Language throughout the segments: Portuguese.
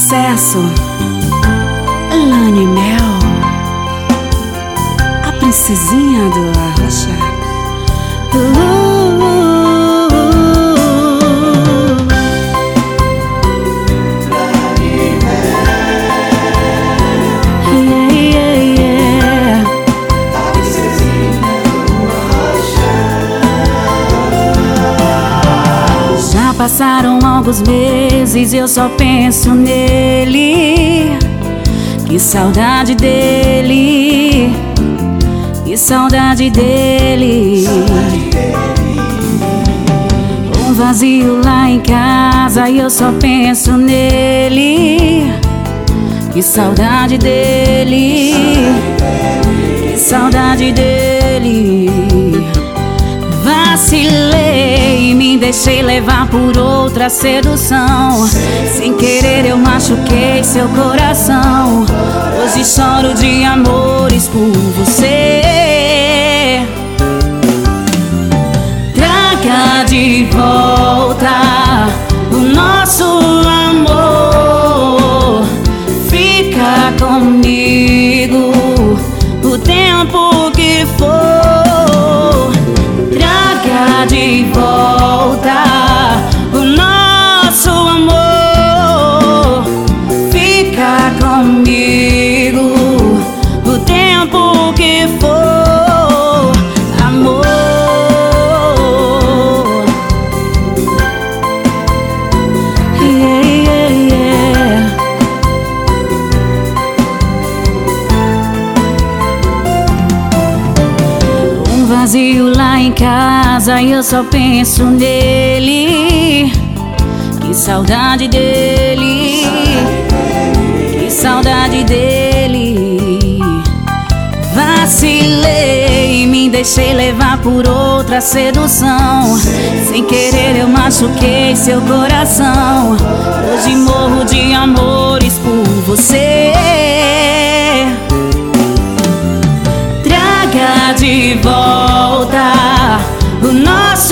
sucesso, Lane Mel, a princesinha do Arrocha. Passaram alguns meses e eu só penso nele. Que saudade dele, que saudade dele. Um vazio lá em casa e eu só penso nele. Que saudade dele, que saudade dele. Vacilei, me deixei levar por outra sedução. Sem querer eu machuquei seu coração. Hoje choro de amores por você. Traga de volta o nosso amor. Fica comigo o tempo que for. De volta o nosso amor. Fica comigo o tempo que for, amor. Yeah, yeah, yeah. Um vazio lá em casa e eu só penso nele. Que saudade dele, que saudade dele. Vacilei, me deixei levar por outra sedução. Sem querer eu machuquei seu coração. Hoje morro de amores por você. Traga de volta o nosso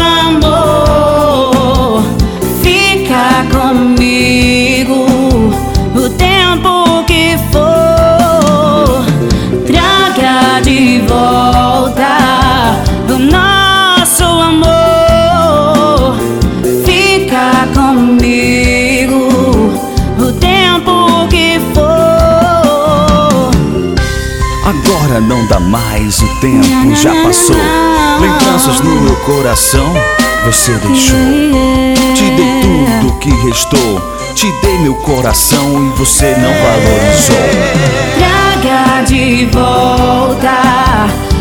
amor. Fica comigo o tempo que for. Traga de volta o nosso amor. Fica comigo o tempo que for. Agora não dá mais, o tempo já passou. Lembranças no meu coração você deixou. Te dei tudo que restou. Te dei meu coração e você não valorizou. Traga de volta